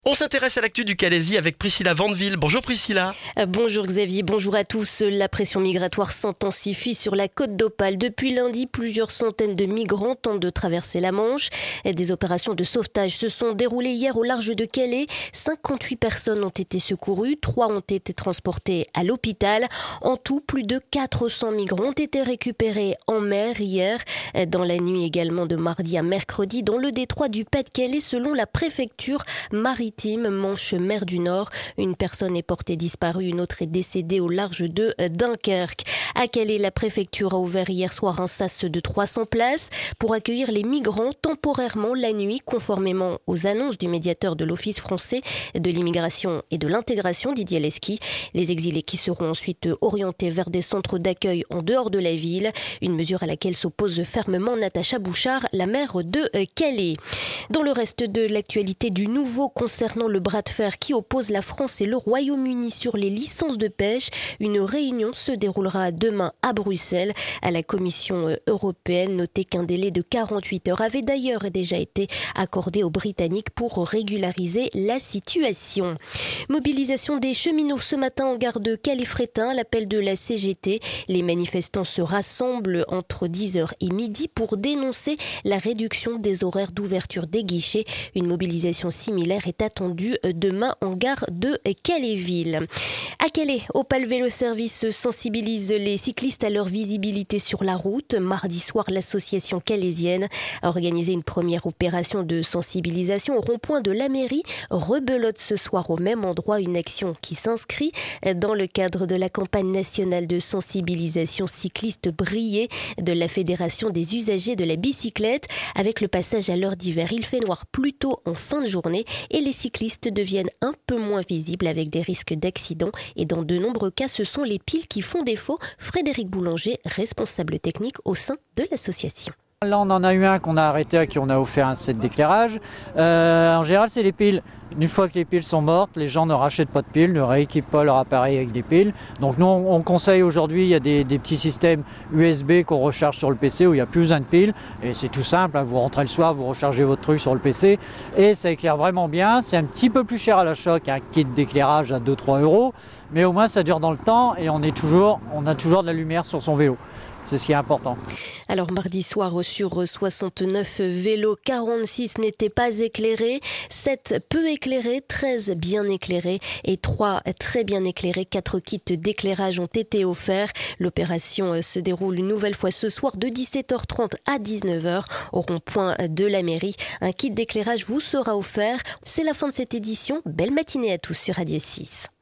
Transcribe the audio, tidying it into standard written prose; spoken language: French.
On s'intéresse à l'actu du Calaisis avec Priscilla Vandeville. Bonjour Priscilla. Bonjour Xavier, bonjour à tous. La pression migratoire s'intensifie sur la côte d'Opale. Depuis lundi, plusieurs centaines de migrants tentent de traverser la Manche. Des opérations de sauvetage se sont déroulées hier au large de Calais. 58 personnes ont été secourues, 3 ont été transportées à l'hôpital. En tout, plus de 400 migrants ont été récupérés en mer hier. Dans la nuit également de mardi à mercredi, dans le détroit du Pas-de-Calais, selon la préfecture maritime Manche-Mer du Nord. Une personne est portée disparue, une autre est décédée au large de Dunkerque. À Calais, la préfecture a ouvert hier soir un sas de 300 places pour accueillir les migrants temporairement la nuit, conformément aux annonces du médiateur de l'Office français de l'immigration et de l'intégration, Didier Lesky. Les exilés qui seront ensuite orientés vers des centres d'accueil en dehors de la ville, une mesure à laquelle s'oppose fermement Natacha Bouchard, la maire de Calais. Dans le reste de l'actualité du nouveau concernant le bras de fer qui oppose la France et le Royaume-Uni sur les licences de pêche, une réunion se déroulera demain à Bruxelles. À la Commission européenne, notez qu'un délai de 48 heures avait d'ailleurs déjà été accordé aux Britanniques pour régulariser la situation. Mobilisation des cheminots ce matin en gare de Calais-Frétin, l'appel de la CGT. Les manifestants se rassemblent entre 10h et midi pour dénoncer la réduction des horaires d'ouverture des guichets. Une mobilisation similaire est attendue demain en gare de Calais-Ville. À Calais, Opale Vélo Service sensibilise les cyclistes à leur visibilité sur la route. Mardi soir, l'association calaisienne a organisé une première opération de sensibilisation au rond-point de la mairie. Rebelote ce soir au même endroit, une action qui s'inscrit dans le cadre de la campagne nationale de sensibilisation cycliste brillée de la Fédération des usagers de la bicyclette. Avec le passage à l'heure d'hiver, il fait noir plus tôt en fin de journée et les cyclistes deviennent un peu moins visibles avec des risques d'accident. Et dans de nombreux cas, ce sont les piles qui font défaut. Frédéric Boulanger, responsable technique au sein de l'association. Là, on en a eu un qu'on a arrêté, à qui on a offert un set d'éclairage. En général, c'est les piles. Une fois que les piles sont mortes, les gens ne rachètent pas de piles, ne rééquipent pas leur appareil avec des piles. Donc nous, on conseille aujourd'hui, il y a des petits systèmes USB qu'on recharge sur le PC où il n'y a plus besoin de piles. Et c'est tout simple, hein, vous rentrez le soir, vous rechargez votre truc sur le PC et ça éclaire vraiment bien. C'est un petit peu plus cher à l'achat qu'un kit d'éclairage à 2-3 €, mais au moins ça dure dans le temps et on a toujours de la lumière sur son vélo. C'est ce qui est important. Alors mardi soir, sur 69 vélos, 46 n'étaient pas éclairés, 7 peu éclairés, 13 bien éclairés et 3 très bien éclairés. 4 kits d'éclairage ont été offerts. L'opération se déroule une nouvelle fois ce soir de 17h30 à 19h au rond-point de la mairie. Un kit d'éclairage vous sera offert. C'est la fin de cette édition. Belle matinée à tous sur Radio 6.